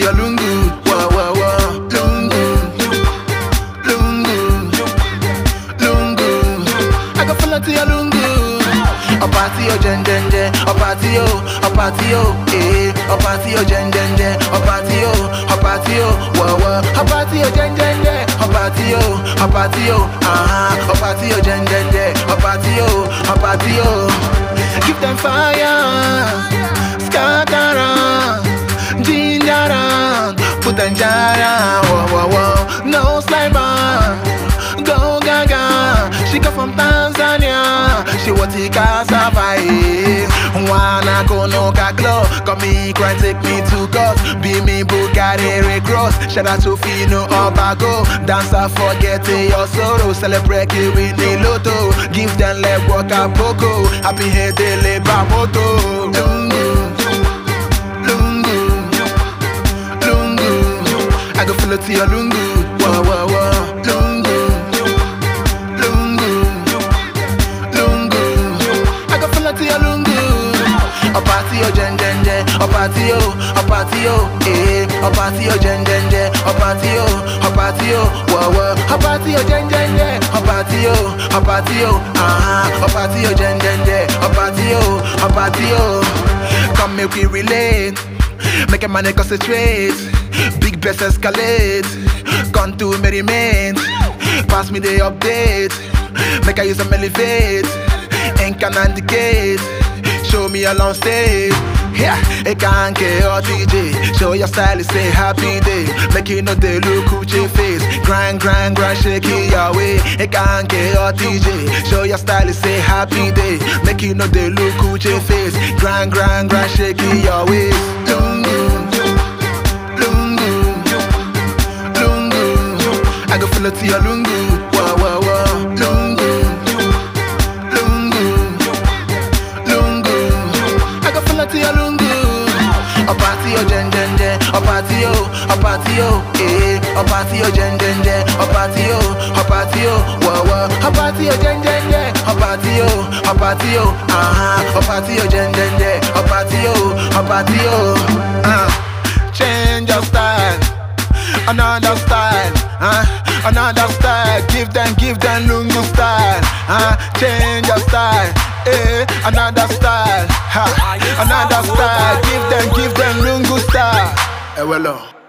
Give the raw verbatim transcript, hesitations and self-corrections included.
your lungu, wah wah wah, lungu, lungu, lungu. I go follow to your lungu. A party o jen jen jen, a party o, a party o, eh. A party o jen jen jen, a party o, a party o, wah wah. A party o jen jen jen, a party o, a party o, ah. A party o jen jen jen, a party o, a party o. Give them fire, scatter around, ginger around, put them jar, wah wah wah. No sniper, go gaga. She come from Tanzania, she want to cassava. Wanna go no kaklo, come me cry take me to court. Be me Bugatti Red Cross, shout out to Fino Obago. Dancer forget your sorrow, celebrate you with the lotto. Give them leg walk a poco, happy head they live a moto. Lungu, lungu, lungu. I go follow to your lungu, wah wah wah. Lungu. A party o jen jen jen, a party o, a party o, eh. A party o jen jen jen, a party o, a party o, wah wah. A party o jen jen jen, a party o, a party o, ah. A party o jen jen jen, a party o, a party o. Come make we relate, make a man concentrate. Big best escalate, come to merriment. Pass me the update, make I use some elevate. Ain't can indicate. Show me a long stage, yeah. It can't get your D J. Show your style, it's a happy day. Make you know they look Gucci face. Grind, grind, grind, shake it your way. It can't get your D J. Show your style, it's a happy day. Make you know they look Gucci face. Grind, grind, grind, shake it your way. Lungu, lungu, lungu. I go follow to your lungu, wah wah wah. Lungu. A party o jen jen jen, a party o, a party o, eh. A party o jen jen jen, a party o, a party o, wah wah. A party o jen jen jen, a party o, a party o, ah. A party o jen jen jen, a party o, a party o. Ah, change your style, another style, ah. Another style, give them, give them lungu style, ah. Change your style. Eh, another style, ha, another style. Give them, give them lungu style. Eh, well,